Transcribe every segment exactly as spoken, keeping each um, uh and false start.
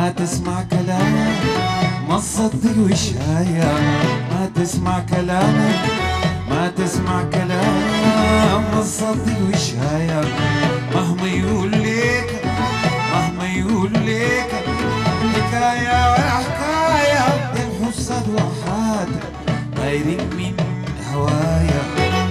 ما تسمع كلامك ما تصدق وشايا، ما تسمع كلامك ما تسمع كلام ما تصدق وشايا، مهما يقول ليك مهما يقول ليك حكاية ولا حكاية، الحسد وحاد غيرين من هوايا.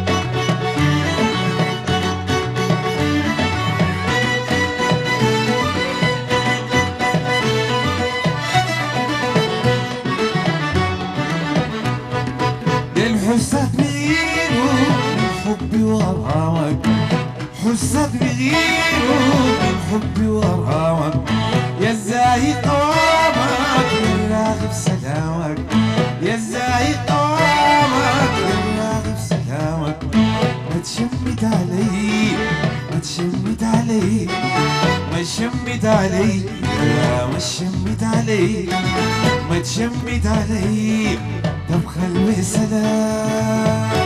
الحسد بغيره من حبي وغرامك، حسد بغيره من حبي وغرامك، يا الزايد قوامك يا راغب سلامك، يا الزايد قوامك يا راغب سلامك، ما تشمت علي ما تشمت علي ما تشمت علي ما تشمت علي ما تشمت علي، طب خلوي سلام.